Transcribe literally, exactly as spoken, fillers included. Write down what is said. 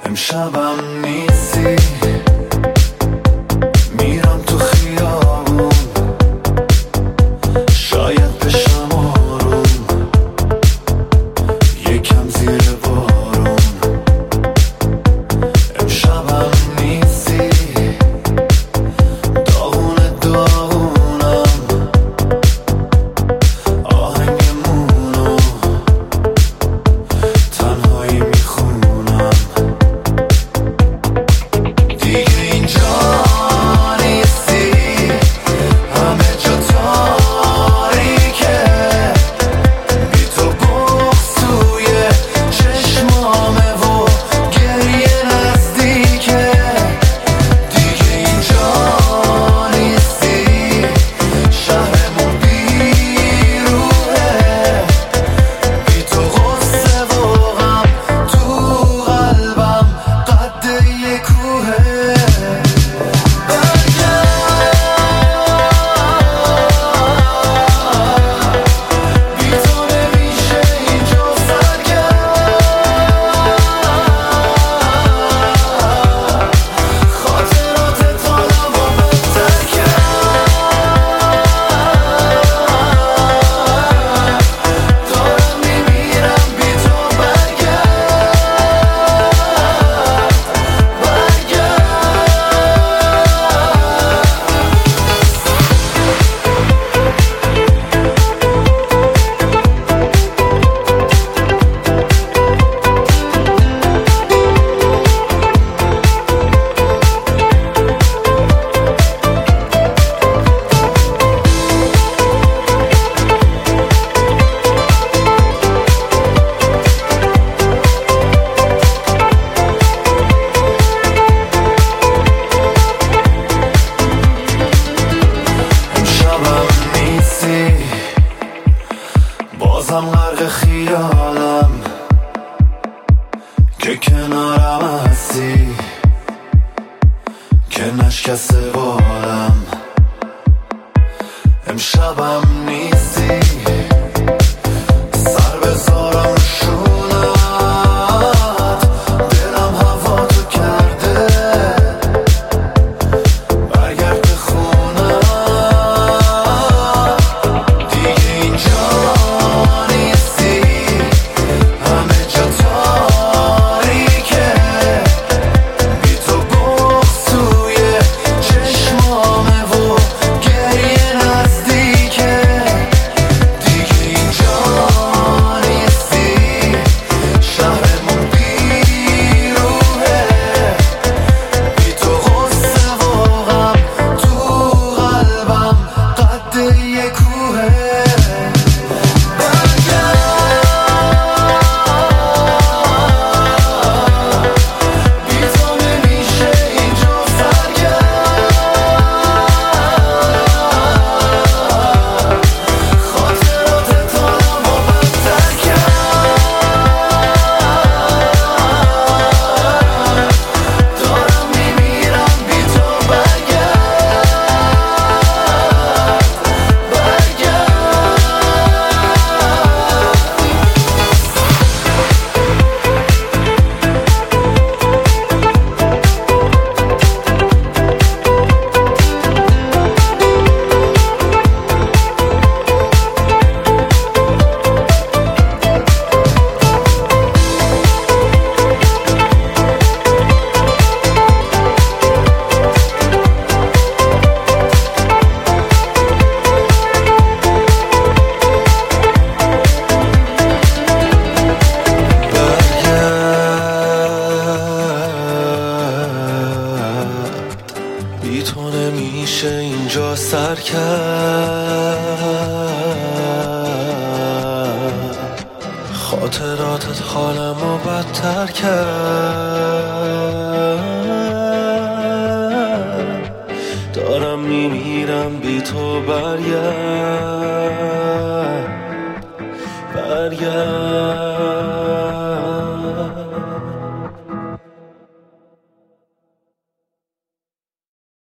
امشبم نیستی، میرم تو خیابون، شاید بشم آروم، یکم زیر بارون. امشبم نیستی، داغونه داغونم، آهنگمونو تنهایی میخونم. دیگه اینجا نیستی، همه جا تاریکه، بی تو بغض توی چشمامه و گریه نزدیکه. دیگه اینجا نیستی، شهرمون بیروحه، بی تو غصه و غم تو قلبم قد یه کوهه. بی تو نمیشه اینجا سرگرم، خاطرات حالم رو بهتر کرد. دارم میمیرم بی تو، برگرد امشبم نیستی، بازم غرق خیالم که کنارم هستی، که نشکسته بالم. امشبم نیستی، سر بذارم رو شونت، دلم هوا تو کرده، برگرد به خونم. دیگه اینجا نیستی، همه جا تاریکه، بی تو بغض توی چشمامه و گریه نزدیکه. دیگه اینجا نیستی، شهرمون بیروحه، بی تو غصه و غم تو قلبم قد یه کوهه. بی تو نمیشه اینجا سرگرم، خاطرات حالم رو بهتر کرد. دارم میمیرم بی تو، برگرد بی تو نمیشه اینجا سر کرد، خاطراتت حالم رو بدتر کرد. دارم میمیرم بی تو، برگرد.